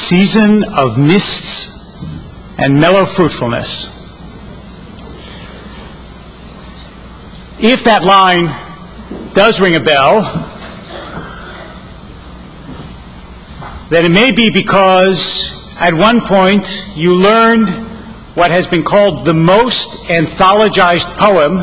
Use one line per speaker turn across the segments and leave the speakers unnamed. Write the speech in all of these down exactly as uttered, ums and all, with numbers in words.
season of mists and mellow fruitfulness. If that line does ring a bell, then it may be because at one point you learned what has been called the most anthologized poem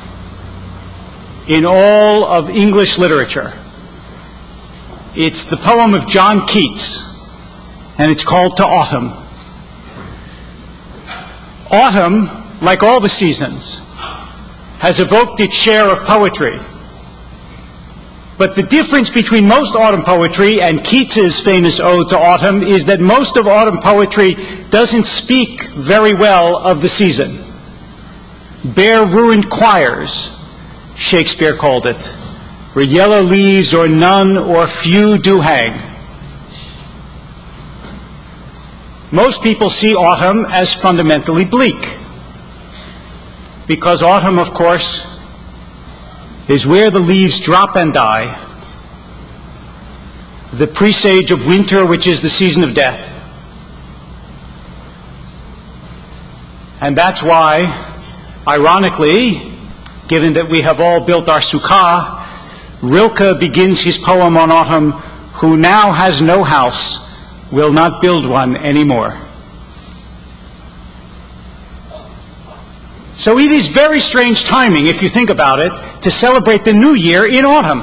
in all of English literature. It's the poem of John Keats, and it's called To Autumn. Autumn, like all the seasons, has evoked its share of poetry. But the difference between most autumn poetry and Keats's famous Ode to Autumn is that most of autumn poetry doesn't speak very well of the season. Bare ruined choirs, Shakespeare called it, where yellow leaves or none or few do hang. Most people see autumn as fundamentally bleak, because autumn, of course, is where the leaves drop and die, the presage of winter, which is the season of death. And that's why, ironically, given that we have all built our sukkah, Rilke begins his poem on autumn, "Who now has no house will not build one anymore." So it is very strange timing, if you think about it, to celebrate the new year in autumn.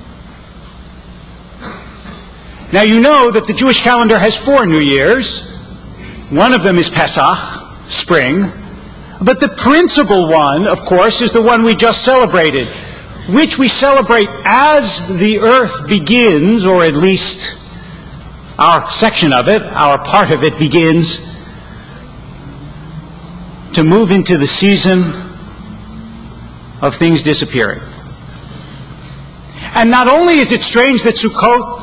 Now you know that the Jewish calendar has four new years. One of them is Pesach, spring. But the principal one, of course, is the one we just celebrated, which we celebrate as the earth begins, or at least our section of it, our part of it begins to move into the season of things disappearing. And not only is it strange that Sukkot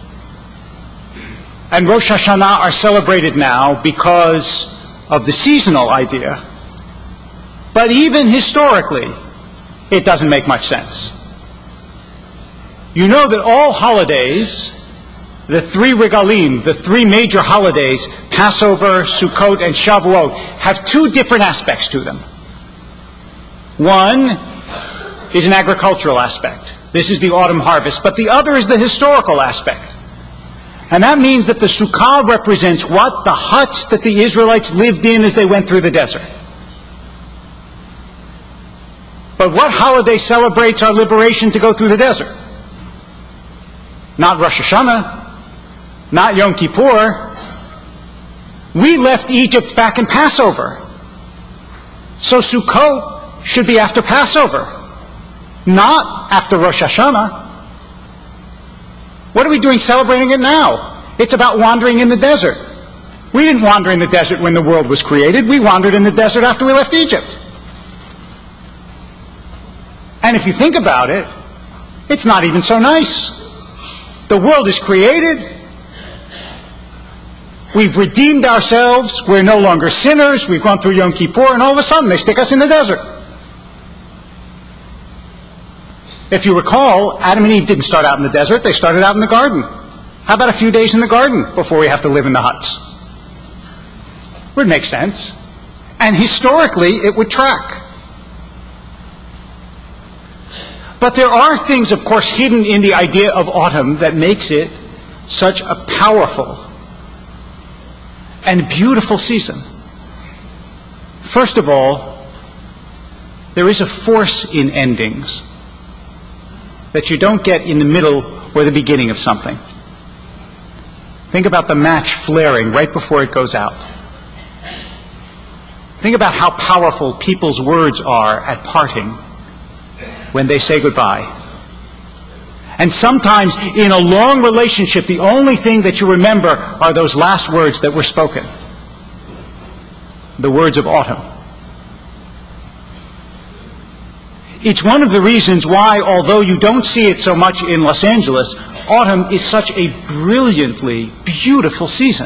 and Rosh Hashanah are celebrated now because of the seasonal idea, but even historically, it doesn't make much sense. You know that all holidays, the three regalim, the three major holidays, Passover, Sukkot, and Shavuot, have two different aspects to them. One is an agricultural aspect. This is the autumn harvest. But the other is the historical aspect. And that means that the Sukkah represents what? The huts that the Israelites lived in as they went through the desert. But what holiday celebrates our liberation to go through the desert? Not Rosh Hashanah. Not Yom Kippur. We left Egypt back in Passover. So Sukkot should be after Passover, not after Rosh Hashanah. What are we doing celebrating it now? It's about wandering in the desert. We didn't wander in the desert when the world was created. We wandered in the desert after we left Egypt. And if you think about it, it's not even so nice. The world is created. We've redeemed ourselves. We're no longer sinners. We've gone through Yom Kippur, and all of a sudden they stick us in the desert. If you recall, Adam and Eve didn't start out in the desert. They started out in the garden. How about a few days in the garden before we have to live in the huts? Would make sense. And historically, it would track. But there are things, of course, hidden in the idea of autumn that makes it such a powerful and beautiful season. First of all, there is a force in endings that you don't get in the middle or the beginning of something. Think about the match flaring right before it goes out. Think about how powerful people's words are at parting when they say goodbye. And sometimes in a long relationship, the only thing that you remember are those last words that were spoken. The words of autumn. It's one of the reasons why, although you don't see it so much in Los Angeles, autumn is such a brilliantly beautiful season.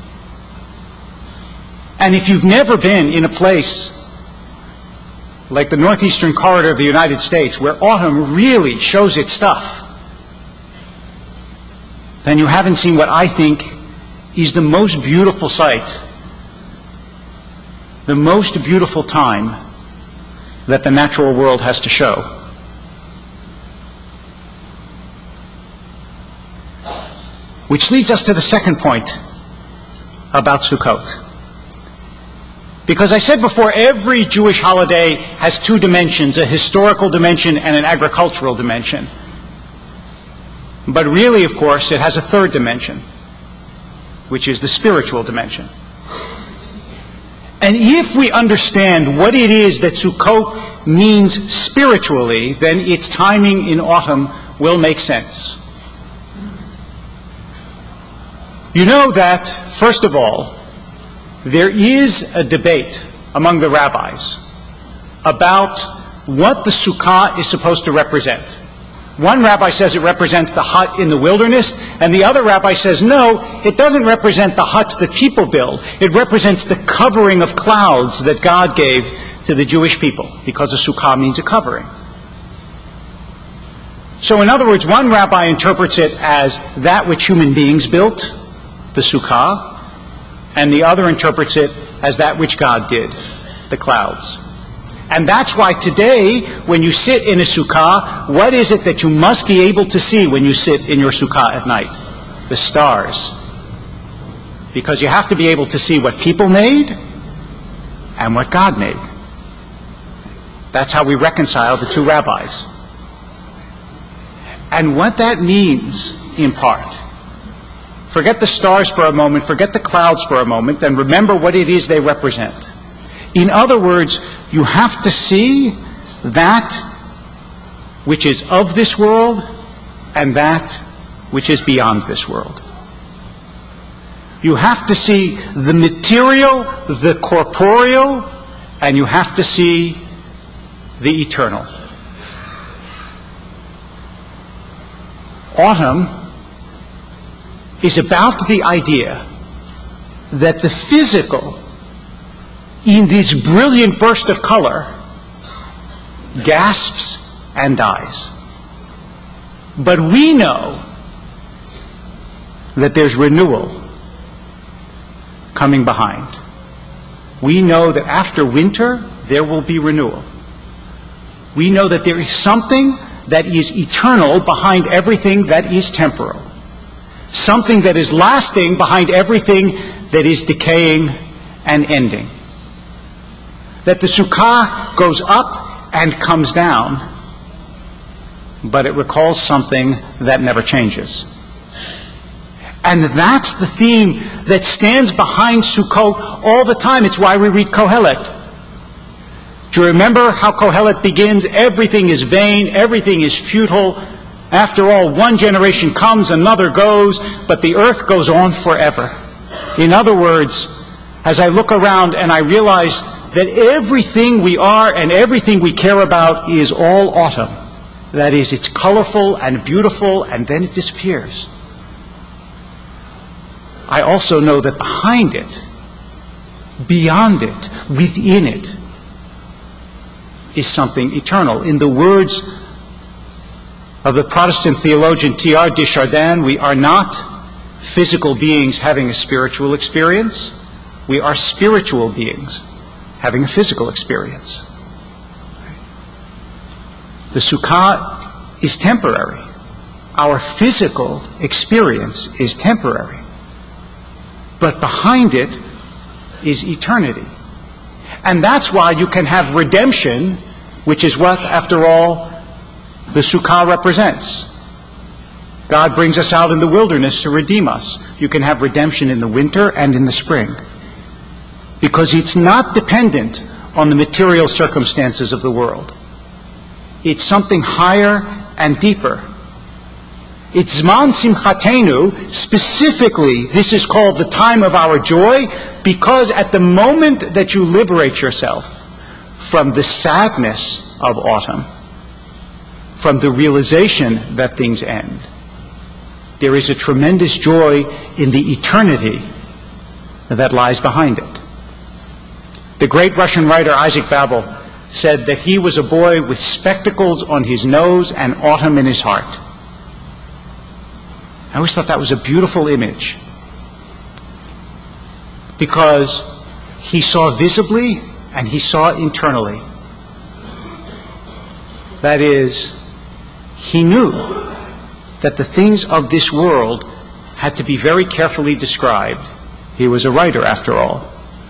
And if you've never been in a place like the northeastern corridor of the United States, where autumn really shows its stuff, then you haven't seen what I think is the most beautiful sight, the most beautiful time that the natural world has to show. Which leads us to the second point about Sukkot. Because I said before, every Jewish holiday has two dimensions, a historical dimension and an agricultural dimension. But really, of course, it has a third dimension, which is the spiritual dimension. And if we understand what it is that Sukkot means spiritually, then its timing in autumn will make sense. You know that, first of all, there is a debate among the rabbis about what the Sukkah is supposed to represent. One rabbi says it represents the hut in the wilderness, and the other rabbi says, no, it doesn't represent the huts that people build. It represents the covering of clouds that God gave to the Jewish people, because a Sukkah means a covering. So in other words, one rabbi interprets it as that which human beings built, the Sukkah, and the other interprets it as that which God did, the clouds. And that's why today, when you sit in a Sukkah, what is it that you must be able to see when you sit in your Sukkah at night? The stars. Because you have to be able to see what people made and what God made. That's how we reconcile the two rabbis. And what that means, in part, forget the stars for a moment, forget the clouds for a moment, and remember what it is they represent. In other words, you have to see that which is of this world and that which is beyond this world. You have to see the material, the corporeal, and you have to see the eternal. Autumn is about the idea that the physical, in this brilliant burst of color, gasps and dies. But we know that there's renewal coming behind. We know that after winter, there will be renewal. We know that there is something that is eternal behind everything that is temporal. Something that is lasting behind everything that is decaying and ending. That the Sukkah goes up and comes down, but it recalls something that never changes. And that's the theme that stands behind Sukkot all the time. It's why we read Kohelet. Do you remember how Kohelet begins? Everything is vain, everything is futile. After all, one generation comes, another goes, but the earth goes on forever. In other words, as I look around and I realize that everything we are and everything we care about is all autumn. That is, it's colorful and beautiful, and then it disappears. I also know that behind it, beyond it, within it, is something eternal. In the words of the Protestant theologian Teilhard de Chardin, we are not physical beings having a spiritual experience. We are spiritual beings having a physical experience. The Sukkah is temporary. Our physical experience is temporary. But behind it is eternity. And that's why you can have redemption, which is what, after all, the Sukkah represents. God brings us out in the wilderness to redeem us. You can have redemption in the winter and in the spring. Because it's not dependent on the material circumstances of the world. It's something higher and deeper. It's Zman Simchatenu. Specifically, this is called the time of our joy, because at the moment that you liberate yourself from the sadness of autumn, from the realization that things end, there is a tremendous joy in the eternity that lies behind it. The great Russian writer Isaac Babel said that he was a boy with spectacles on his nose and autumn in his heart. I always thought that was a beautiful image. because he saw visibly and he saw internally. That is, he knew that the things of this world had to be very carefully described. He was a writer, after all,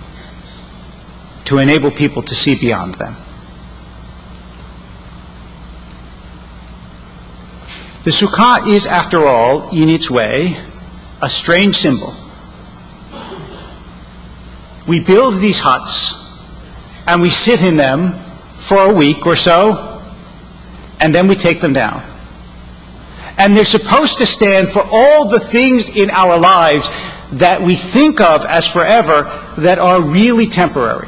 to enable people to see beyond them. The Sukkah is, after all, in its way, a strange symbol. We build these huts, and we sit in them for a week or so, and then we take them down. And they're supposed to stand for all the things in our lives that we think of as forever that are really temporary.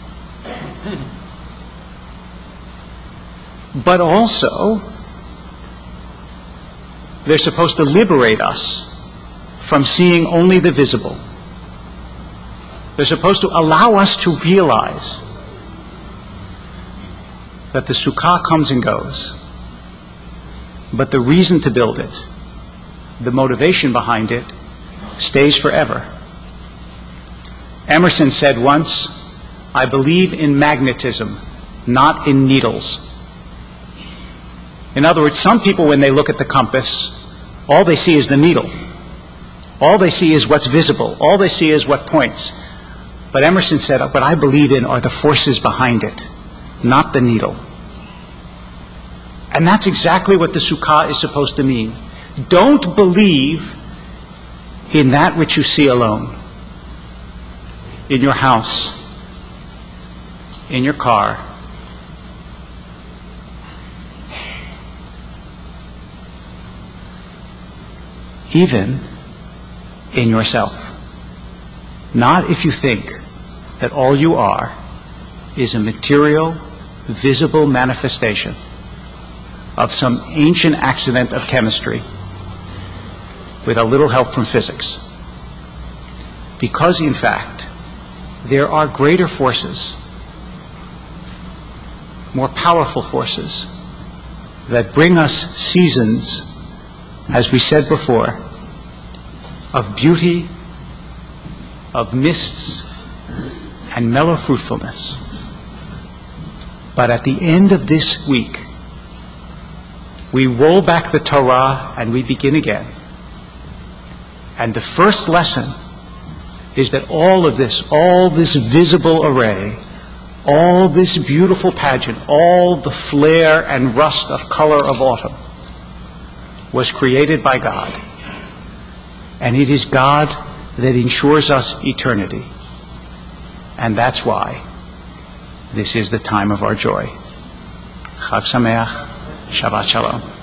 But also, they're supposed to liberate us from seeing only the visible. They're supposed to allow us to realize that the Sukkah comes and goes, but the reason to build it, the motivation behind it, stays forever. Emerson said once, "I believe in magnetism, not in needles." In other words, some people, when they look at the compass, all they see is the needle. All they see is what's visible. All they see is what points. But Emerson said, what I believe in are the forces behind it, not the needle. And that's exactly what the Sukkah is supposed to mean. Don't believe in that which you see alone. In your house, in your car, even in yourself. Not if you think that all you are is a material, visible manifestation of some ancient accident of chemistry with a little help from physics. Because, in fact, there are greater forces, more powerful forces, that bring us seasons, as we said before, of beauty, of mists, and mellow fruitfulness. But at the end of this week, we roll back the Torah and we begin again. And the first lesson is that all of this, all this visible array, all this beautiful pageant, all the flare and rust of color of autumn was created by God. And it is God that ensures us eternity. And that's why this is the time of our joy. Chag Sameach, Shabbat Shalom.